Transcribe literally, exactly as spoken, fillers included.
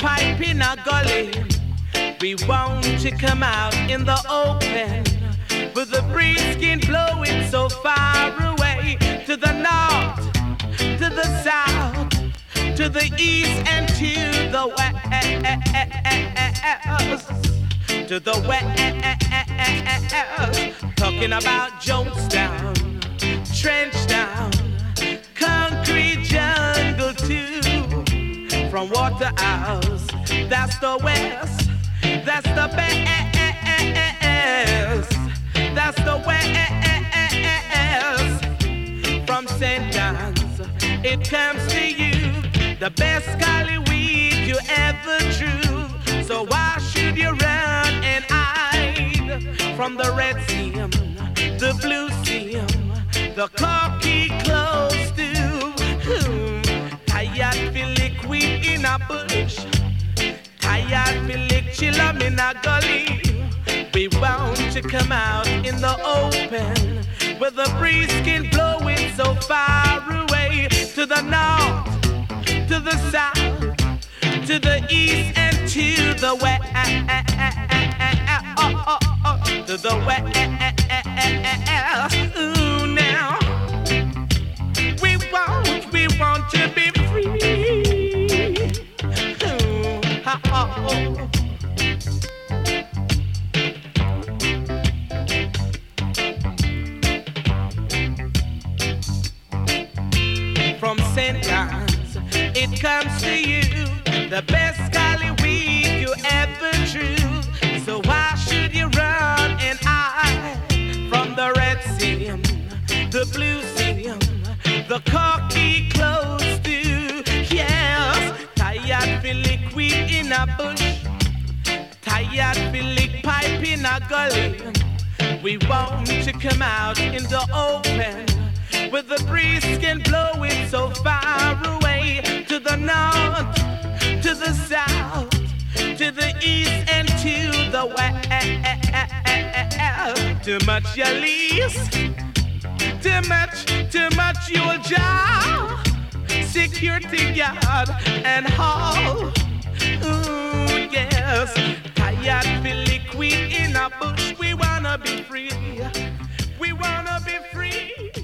pipe in a gully. We want to come out in the open, with the breeze can blowing so far away, to the north, to the south, to the east and to the west, to the west. Talking about Jonestown, Trenchtown, concrete jungle too. From Waterhouse, that's the west. That's the best. That's the west. From Saint John's, it comes to you, the best Cali weed you ever drew. So why should you run and hide from the red seam, the blue seam, the khaki clothes too? Tired feel liquid in a bush, tired feel lick chillum in a gully. We want to come out in the open, where the breeze can blow it so far away, to the north, to the south, to the east and to the west, to the west. Ooh, now we want, we want to be free. Ooh, ha, ha, oh. From Saint John's, it comes to you, the best Cali weed you ever drew. So why should you run and hide from the red seam, the blue seam, the khaki clothes too? Yes, tired feel liquid in a bush, tired feel lick pipe in a gully. We want to come out in the open, with the breeze can blow it so far away, to the north, to the south, to the east and to the west. Too much you lease, too much, too much you'll jar. Security guard and hall. Ooh, yes. Tired feel liquid in a bush. We wanna be free. We wanna be free.